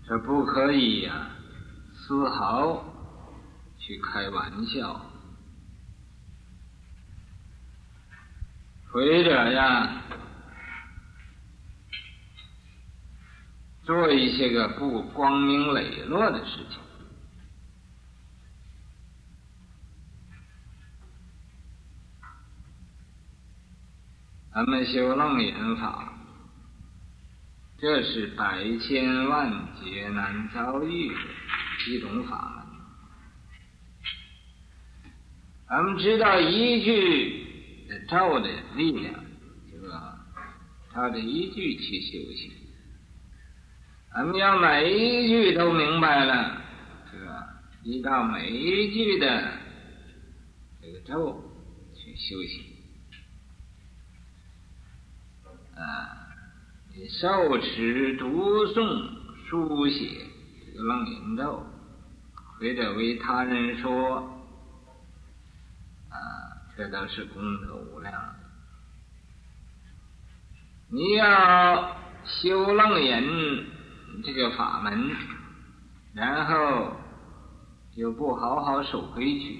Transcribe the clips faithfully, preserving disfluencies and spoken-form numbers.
这不可以呀、啊，丝毫去开玩笑，或者呀，做一些个不光明磊落的事情。咱们修楞严法，这是百千万劫难遭遇的一种法门。咱们知道一句的咒的力量，是吧？照着一句去修行。咱们要每一句都明白了，是吧？依照每一句的这个咒去修行。啊，你受持、读诵、书写这个楞严咒，或者为他人说，啊，这都是功德无量的。你要修楞严这个法门，然后又不好好守规矩，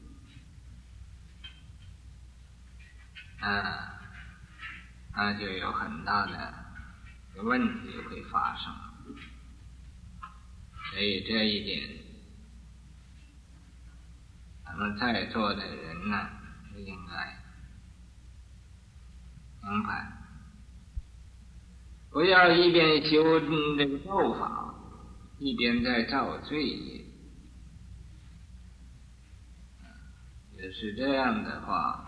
啊。那就有很大的问题会发生，所以这一点，咱们在座的人呢，应该明白，不要一边修这个咒法，一边在造罪业。也是这样的话，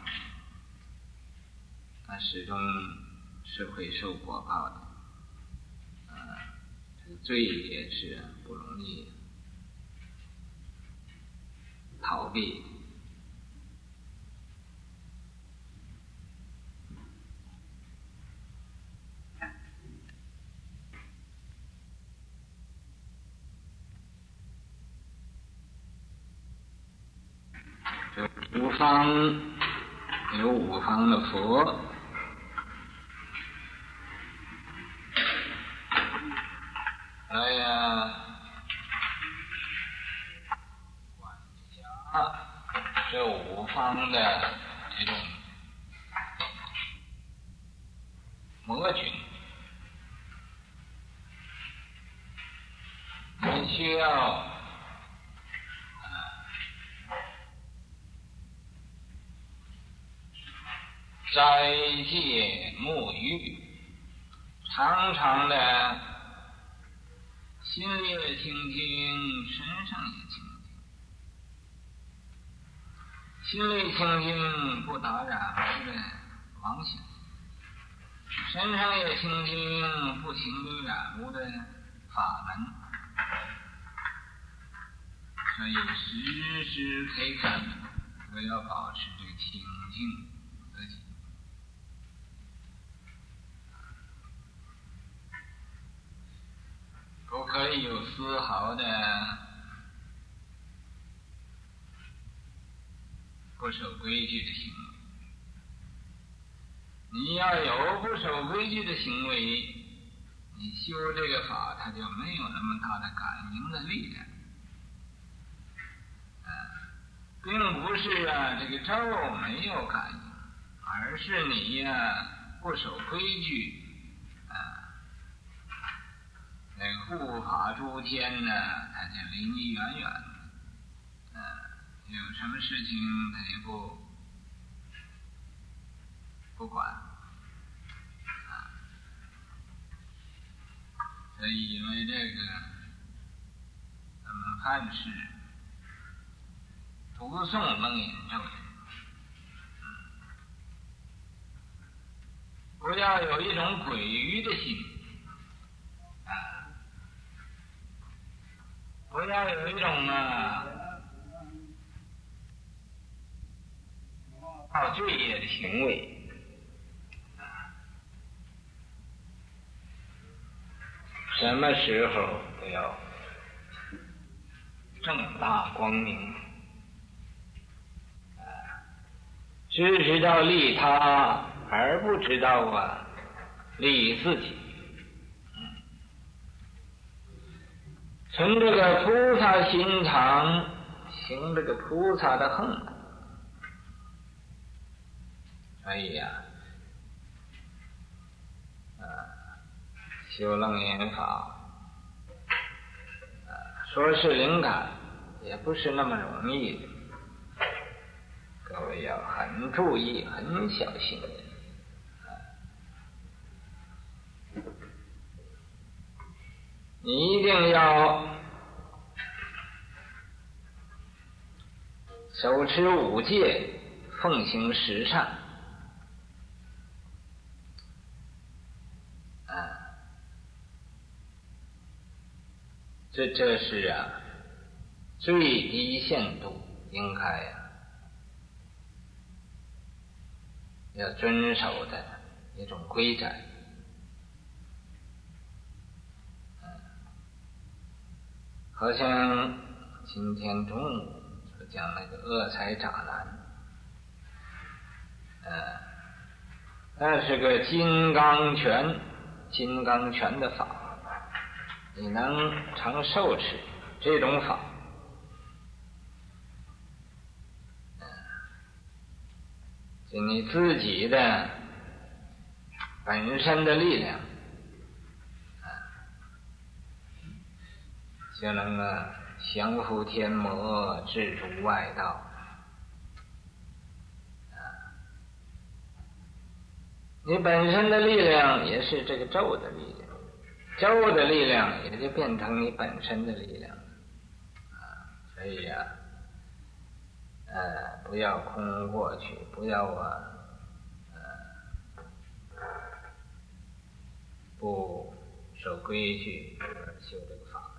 他始终是会受果报的，啊，这个罪也是不容易逃避。这五方有五方的佛。哎呀，管辖这五方的这种魔群，你需要斋戒沐浴，常常的心里也清净，身上也清净。心里清净，不打扰的妄想；身上也清净，不行于染污的法门。所以时时刻刻都要保持这个清净自己。不可以有丝毫的不守规矩的行为。你要有不守规矩的行为，你修这个法，它就没有那么大的感应的力量。啊，并不是啊，这个咒没有感应，而是你呀、啊、不守规矩。那护法诸天呢，他就离你远远的，呃，有什么事情他也不不管，啊，所以因为这个，咱们汉室读诵楞严咒，不要有一种诡愚的心。不要有一种啊造罪业的行为，什么时候都要正大光明，只知道利他，而不知道啊利自己。 存这个菩萨心肠，行这个菩萨的行。所以呀、啊，修楞严法，啊，说是灵感，也不是那么容易的。各位要很注意，很小心。你一定要手持五戒，奉行十善。啊，这这是啊，最低限度应该啊要遵守的一种规则。好像今天中午所讲那个恶财渣男，呃，那是个金刚拳，金刚拳的法，你能常受持这种法，呃，就你自己的本身的力量。就能啊降伏天魔，制除外道。啊，你本身的力量也是这个咒的力量，咒的力量也就变成你本身的力量了。啊，所以呀、啊，呃，不要空过去，不要啊，呃，不守规矩而修这个法门。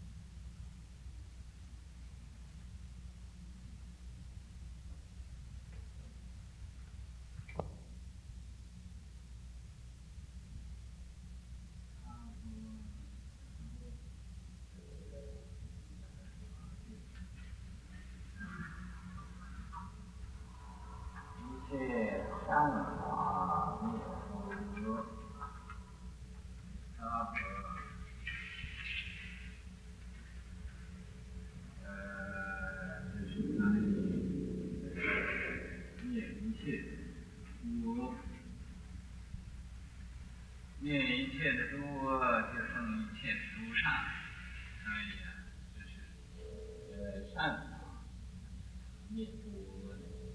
一切善法灭除，他和呃，这是哪里？灭一切诸，灭一切的诸恶，就生一切的诸善。所以啊，这是呃善法灭诸恶。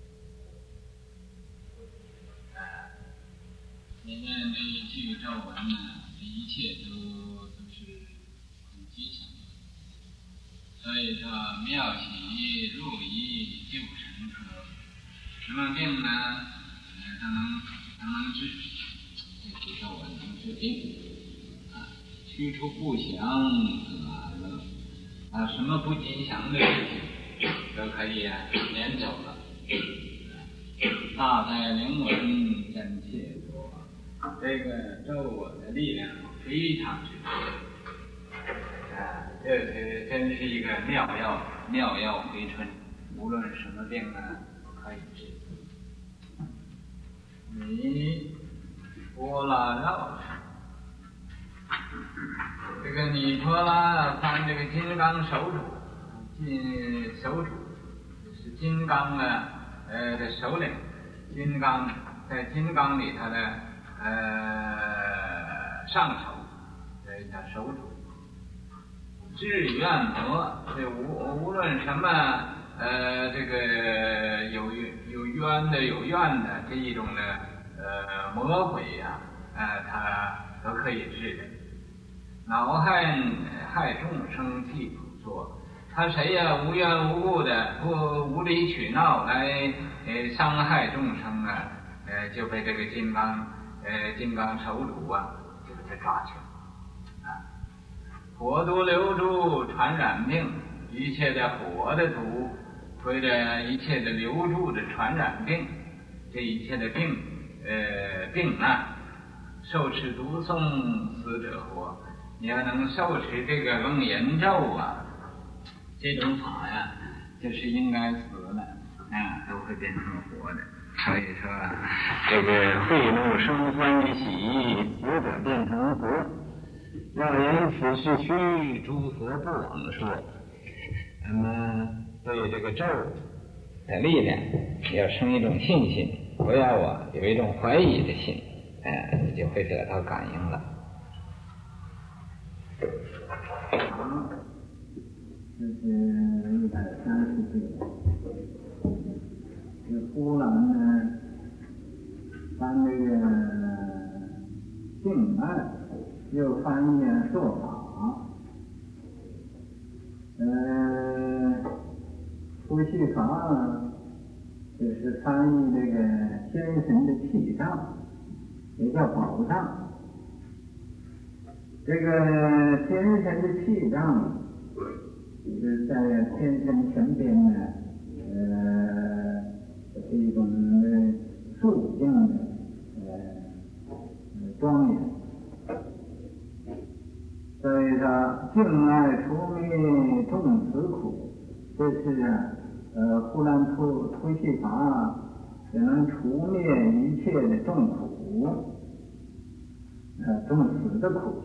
你念这一句咒文呢，这一切都都是很吉祥的。所以说，妙喜入仪救神科，什么病呢？呃，都能都能治。这句咒文能治病，啊，驱除不祥啊乐，啊，什么不吉祥的事情都可以啊撵走了。大哉灵文真切多。这个咒文的力量非常之大，啊，这是真是一个妙药，妙药回春，无论什么病呢可以治。你波拉绕这个尼波拉翻这个金刚手主，金手主是金刚的呃的首领，金刚在金刚里头的呃上首，这叫手主。志愿魔，这无无论什么呃这个有有冤的有怨的这一种的呃魔鬼呀、啊，呃他都可以治的。恼害害众生替苦作，他谁呀、啊、无缘无故的不无理取闹来呃伤害众生啊，呃就被这个金刚呃金刚手主啊就给他抓去了。火毒流注传染病，一切的火的毒，或者一切的流注的传染病，这一切的病，呃，病难，受持读诵死者活。你要能受持这个楞严咒啊，这种法呀，就是应该死了，啊，都会变成活的。所以说，这个慧怒生欢喜，死者变成活。 若言此是虚，诸佛不往说。那么对这个咒的力量，要生一种信心，不要啊有一种怀疑的心，哎，你就会得到感应了。 好，这是一百三十句。这呼兰呢，翻这个静脉，又翻译做法。呃，呼吸法就是翻译这个天神的气脏，也叫宝藏。这个天神的气脏是在天神前边呢，呃，是一种肃静的呃庄严。所以说，静爱除灭众此苦，这是啊，呃，呼兰吐吐气法也能除灭一切的众苦，呃，众死的苦。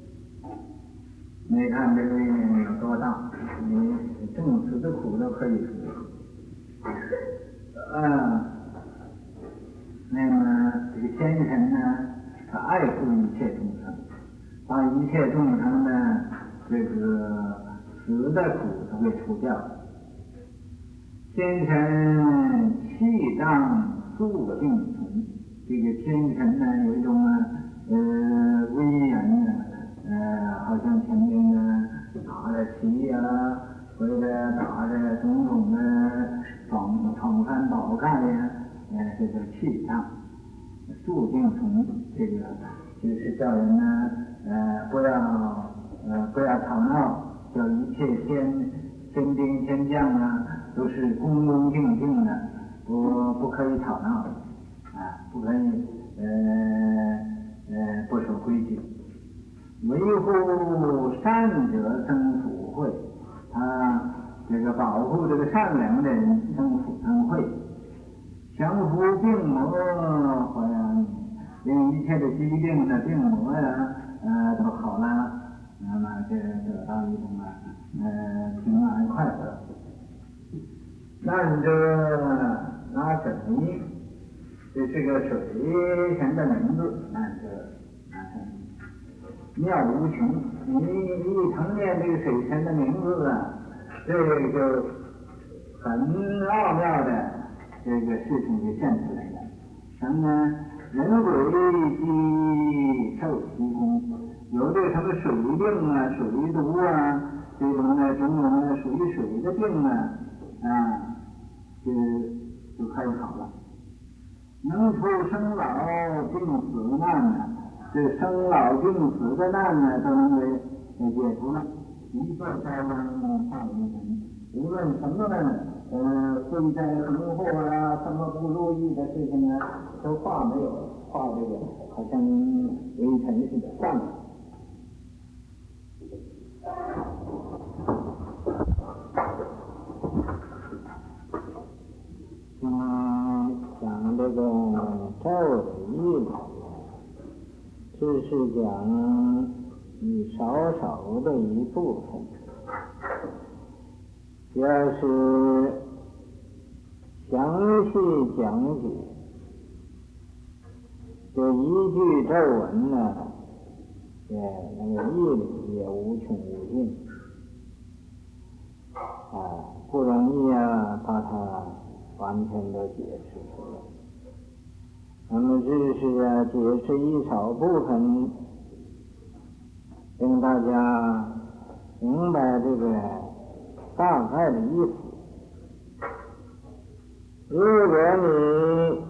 你看这个力量有多大？你众死的苦都可以除。呃，那么这个天神呢，他爱护一切众生，把一切众生的这个死的苦都给除掉。天神气脏肃静存，这个天神呢有一种呃威严呢。呃，好像前面呢打着旗呀、啊，或者打着种种的闯闯山宝盖呀，呃，这个气象，肃静从这个就是叫人呢，呃，不要呃不要吵闹，叫一切天天兵天将啊，都是恭恭敬敬的，不不可以吵闹，啊，不可以呃呃不守规矩。维护善者生福慧，他这个保护这个善良的人生福生慧，降服病魔或者令一切的疾病的病魔呀，呃都好了，那么这得到一种啊呃平安快乐。难者拿水，这是个水神的名字，难者拿水。妙无穷，你一曾念这个水神的名字啊，这个就很奥妙的这个事情就现出来了。什么呢？人鬼即受其功，有这什么水病啊、水毒啊，这种呢种种的属于水的病啊，啊，就就开始好了。能出生老病死难啊。这生老病死的难呢，都能给解除了。一切灾难化为神，无论什么呃灾灾横祸啊，什么不如意的事情啊，都化没有，化这个好像微尘似的散了。嗯，讲这个咒的意思。这是讲你少少的一部分，要是详细讲解这一句咒文呢，也那个义理也无穷无尽啊，不容易啊把它完全的解释出来。那么这是啊，解释一少部分，令大家明白这个大概的意思。如果你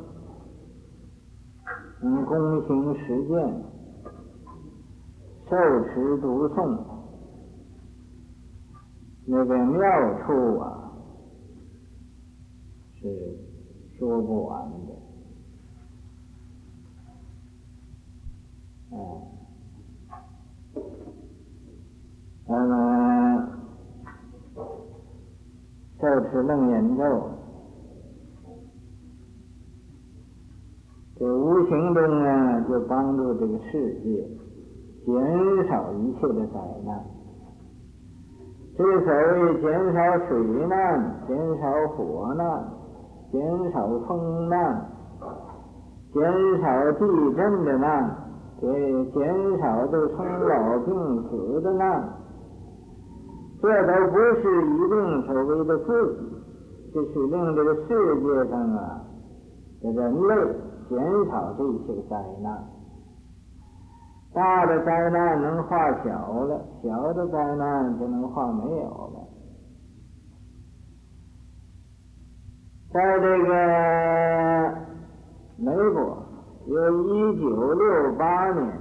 能躬行实践，受持读诵，那个妙处啊，是说不完的。哎，那么受持楞严咒，这无形中呢，就帮助这个世界减少一切的灾难。之所谓减少水难、减少火难、减少风难、减少地震的难，对，减少这生老病死的难，这都不是一定所谓的自己，这是令这个世界上啊的人类减少这些灾难。大的灾难能化小了，小的灾难就能化没有了。在这个美国有一九六八年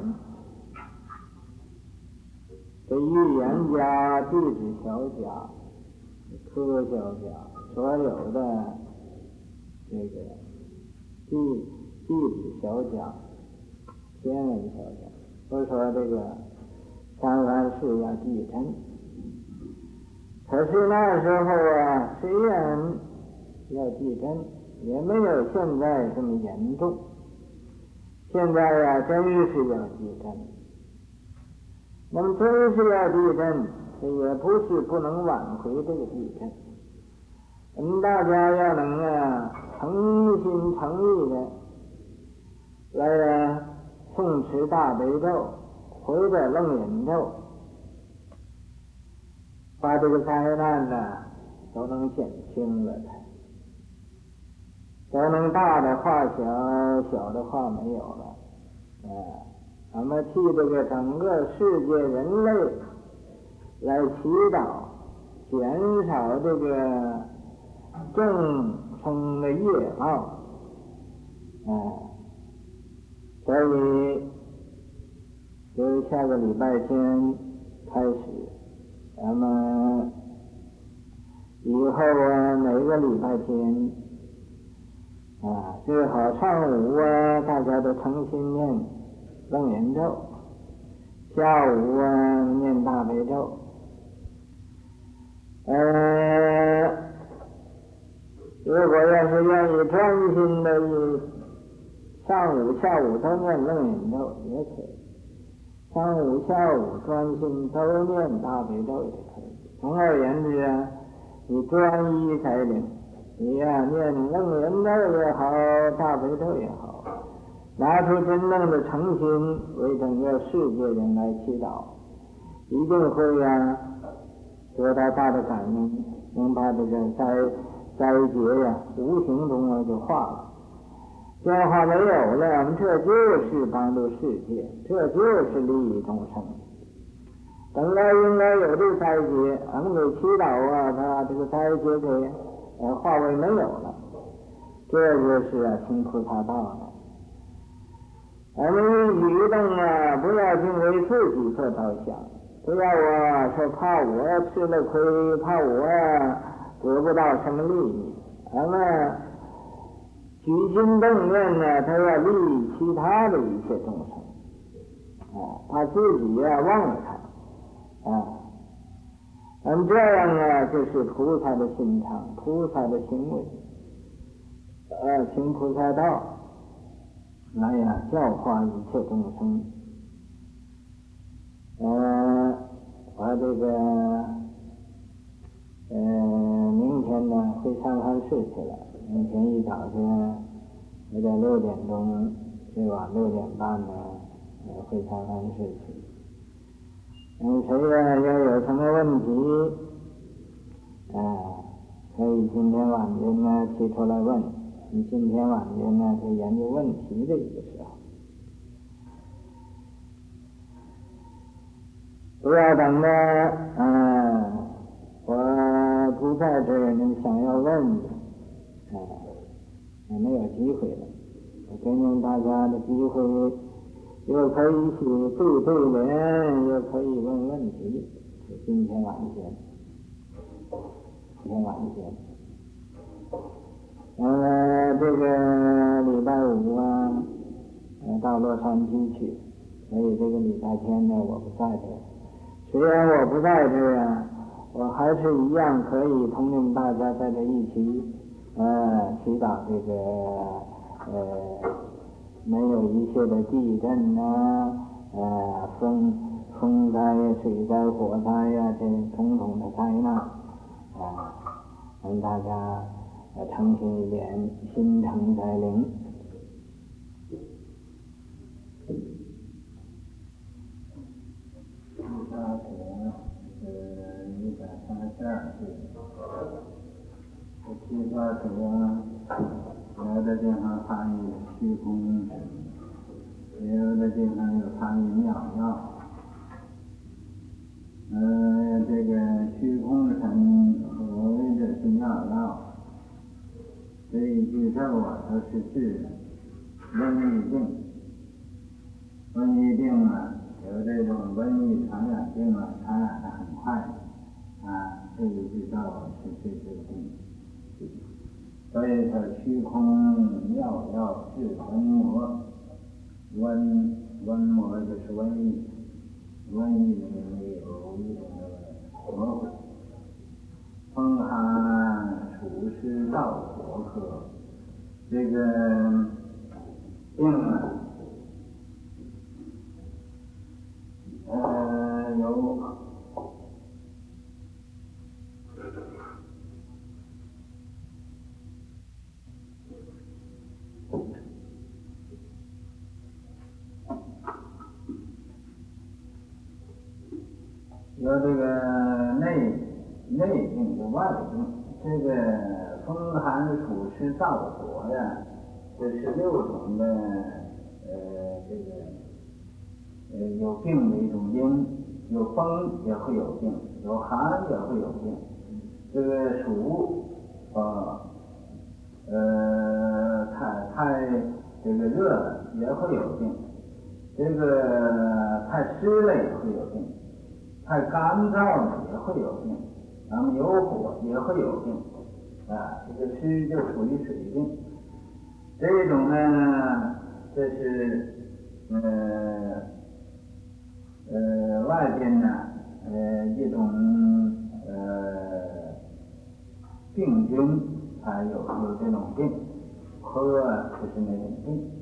的预言家、地质学家、科学家，所有的这个地地质学家、天文学家都说这个三藩市要地震。可是那时候啊，虽然要地震，也没有现在这么严重。现在呀、啊，真是要地震。那么真是要地震，这也不是不能挽回这个地震。我们大家要能啊，诚心诚意的来啊诵持大悲咒，或者楞严咒，把这个灾难呢都能减轻了它。都能大的化小，小的化没有了。啊，咱们替这个整个世界人类来祈祷，减少这个众生的业报。啊，所以由下个礼拜天开始，咱们以后啊，每个礼拜天。啊，最好上午啊，大家都诚心念楞严咒，下午啊念大悲咒。呃，如果要是愿意专心的，上午、下午都念楞严咒也可以，上午、下午专心都念大悲咒也可以。总而言之啊，你专一才灵。你呀、啊，念楞严咒也好，大悲咒也好，拿出真正的诚心为整个世界人来祈祷，一定会啊得到大的感应，能把这个灾灾劫呀、啊、无形中啊就化了，这样化没有了，我们这就是帮助世界，这就是利益众生。本来应该有这个灾劫，俺们给祈祷啊，把这个灾劫给呃，化为没有了，这就是啊，行菩萨道了。我们一举动啊，不要仅为自己做着想，不要啊说怕我吃了亏，怕我啊得不到什么利益。咱们举心动念呢，他要利益其他的一切众生，啊，他自己呀、啊、忘了他，啊。嗯，这样啊，就是菩萨的心肠，菩萨的行为，呃，行菩萨道，来呀，教化一切众生。呃，我这个，呃，明天呢回三藩市去了。明天一早上，我在六点钟，最晚六点半呢，呃，回三藩市去。嗯，谁呀要有什么问题，啊，可以今天晚间呢提出来问。你今天晚间呢是研究问题的一个时候，不要等着，啊，我不在这儿，你想要问，啊，也没有机会了。我给你们大家的机会。又可以去对对联，又可以问问题。今天晚间，今天晚间，呃，这个礼拜五啊，呃，到洛杉矶去，所以这个礼拜天呢，我不在这儿。虽然我不在这儿啊，我还是一样可以同你们大家在这一起，呃，祈祷这个，呃。没有一切的地震啊， 呃风风灾呀、水灾、火灾呀，这种种的灾难啊，让大家呃诚心一点，心诚则灵。第八组是一百三十二岁，这第八组啊，有的地方翻译虚空，有的地方又翻译妙药。呃，这个虚空神所谓的是妙药，这一句咒啊，都是治瘟疫病。瘟疫病啊，有这种瘟疫传染病啊，传染的很快啊，这一句咒是治这个病。所以说虚空妙药治瘟魔，瘟瘟魔就是瘟疫，瘟疫里面有一种魔鬼，风寒暑湿燥火渴，这个病啊，呃有有这个内内病有外病，这个风寒暑湿燥火呀，这是六种的呃这个呃有病的一种因，有风也会有病，有寒也会有病，这个暑啊呃太太这个热了也会有病，这个太湿了也会有病。太干燥了也会有病，咱们有火也会有病，啊，这个湿就属于水病。这种呢，这是呃呃外边呢呃一种呃病菌才有有这种病，喝啊就是那种病。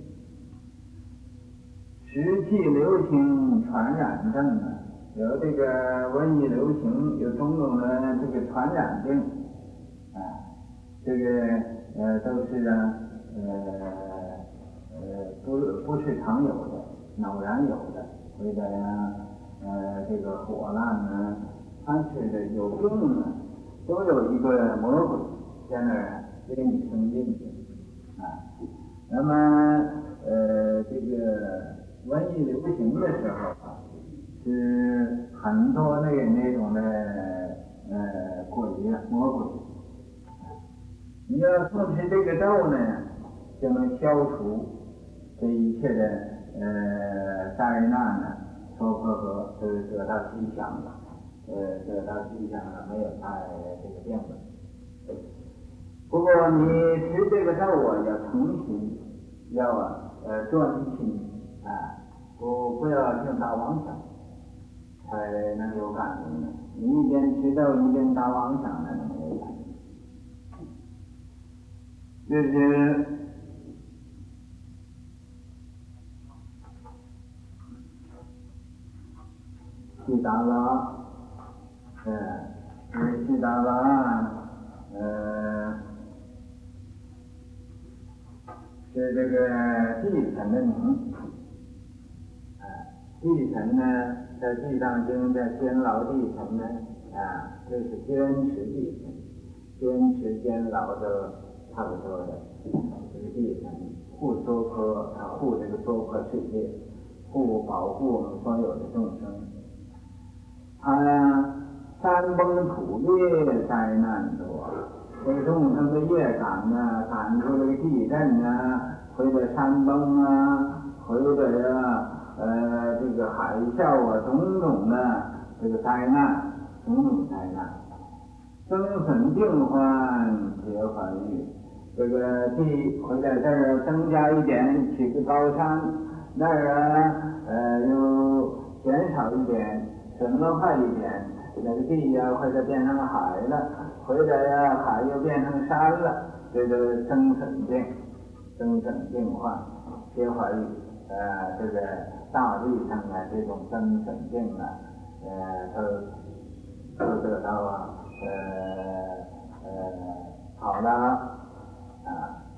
湿气流行传染症啊。有这个瘟疫流行，有种种的这个传染病，啊，这个呃都是啊呃呃不不是常有的，偶然有的，或者呀呃这个火烂呢，凡是的有病呢，都有一个魔鬼在那儿给你生病的，啊，那么呃这个瘟疫流行的时候啊。是很多那那种的呃鬼呀、魔鬼，你要诵持这个咒呢，就能消除这一切的呃灾难呢，说和和都得到吉祥了，呃得到吉祥了，没有太这个病了。不过你持这个咒啊，要诚心，要啊呃专心啊，不不要听他妄想。才能有感应的，你一边持咒一边打妄想的，那没有感应。这是悉达拉，呃，这悉达拉，呃，是这个地神的名，啊，地神呢。在地藏经在监牢地神呢，啊，这是坚持地神，坚持监牢的差不多的，这个地神护娑婆，啊，护这个娑婆世界，护保护我们所有的众生。他呀，山崩土裂灾难多，这个众生的业感呢，感出这个地震啊，或者山崩啊，或者呀。呃，这个海啸啊，种种的这个灾难，种种灾难，增损病患皆患愈。这个地会在这儿增加一点，起个高山，那儿啊，呃，又减少一点，损坏一点，那个地呀、啊，或者变成海了，或者呀、啊，海又变成山了，这个增损病，增损病患皆患愈。 呃这个大地上啊这种生存境啊，呃都都得到啊呃呃好了啊，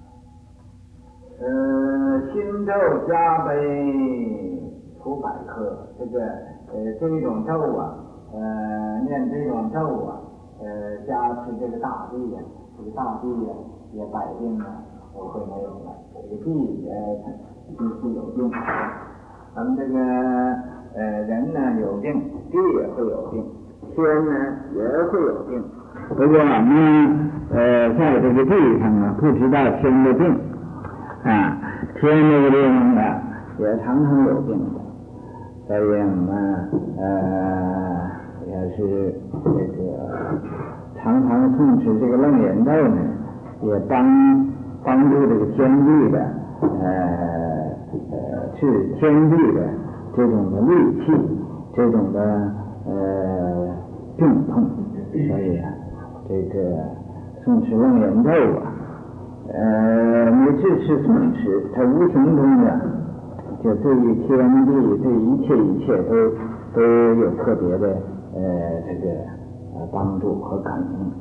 呃心咒加倍除百科，这个呃这种咒啊，呃念这种咒啊，呃加持这个大地呀、啊，这个大地呀、啊、也百病啊都会没有了，这个地也就是有病。咱们这个呃人呢有病，地也会有病，天呢也会有病。不过我们呃在这个地上啊，不知道天的病啊，天这个地方啊也常常有病的，所以我们呃也是这个常常诵持这个楞严咒呢，也帮帮助这个天地的呃呃是天地的这种的戾气，这种的呃病痛，所以啊这个诵持楞严咒啊，呃你只是诵持，它无形中的就对于天地对一切一切都都有特别的呃这个呃帮助和感应。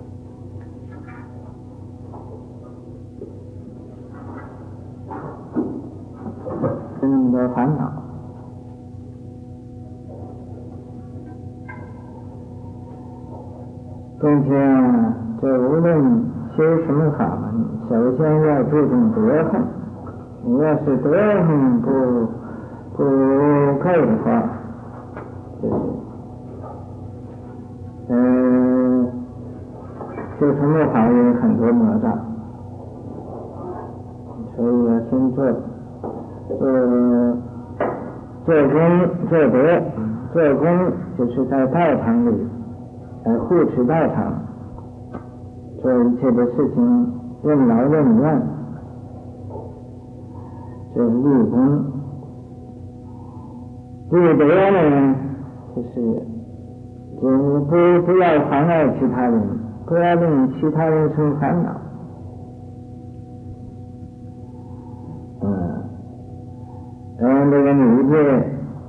人的烦恼，并且这无论修什么法门，首先要注重德行。你要是德行不不够的话，就是嗯、呃，修什么法也有很多魔障，所以要先做做做功做德，做功就是在道场里来护持道场，做一切的事情任劳任怨，就是立功。立德呢，就是就是不不要妨碍其他人，不要令其他人生烦恼。嗯，然后这个女界，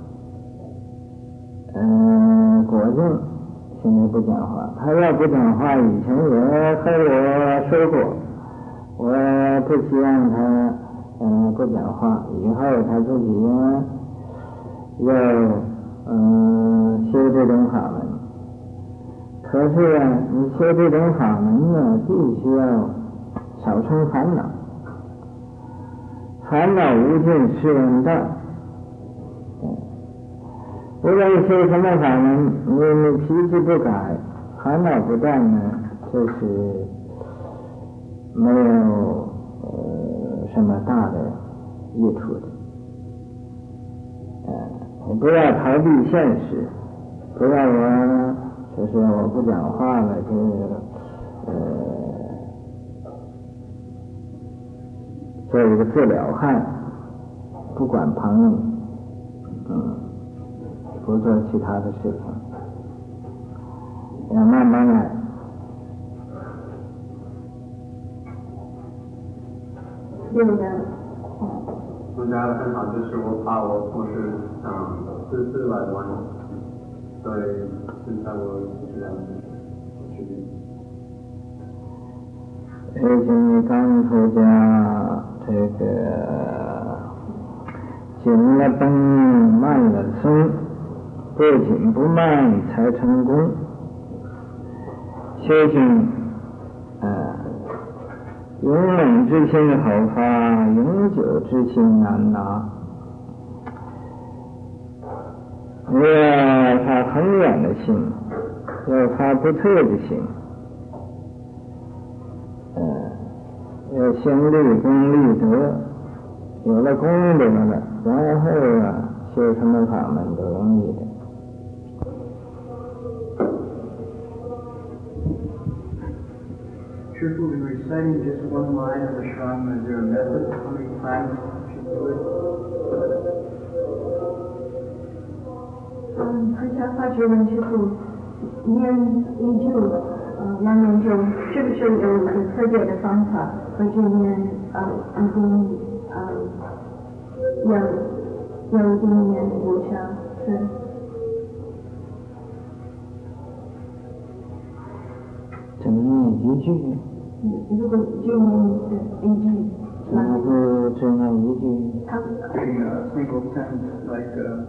嗯，果净现在不讲话，他要不讲话，以前也和我说过，我不希望他嗯不讲话，以后他自己要嗯修这种法门。可是啊，你修这种法门呢，必须要少生烦恼，烦恼无尽是人道。无论修什么法门，你你脾气不改，烦恼不断呢，这是没有呃什么大的益处的。呃，你不要逃避现实，不要我就是我不讲话了，就是呃做一个自了汉，不管旁人，嗯。不做其他的事情，要慢慢来。 六的， 我家的很好，就是我怕我同事嗯私自来玩，所以现在我这样去。 而且你刚出家，这个紧了绷，慢了松。不紧不慢才成功，修行呃勇猛之心好发，永久之心难拿。要发很远的心，要发不退的心，呃要先立功立德，有了功德了，然后啊修什么法门都容易的。 Truthfully, we were reciting just one line of the Shravana. Is there a method? How many times should we do it? 嗯，好像发觉问师父念一句呃两念咒，是不是有一个特别的方法，或者念呃一经呃有有一定年以上是。 怎么念一句？ 如果就念是一句， 然后就只念一句。 他 Getting a single sentence like uh,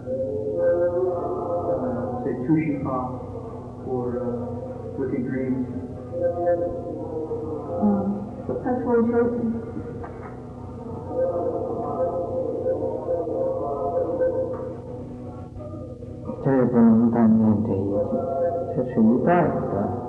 uh, say Tushipa or uh, Wicked Dreams. 嗯，他说就这不能单念这一句，这是一半的。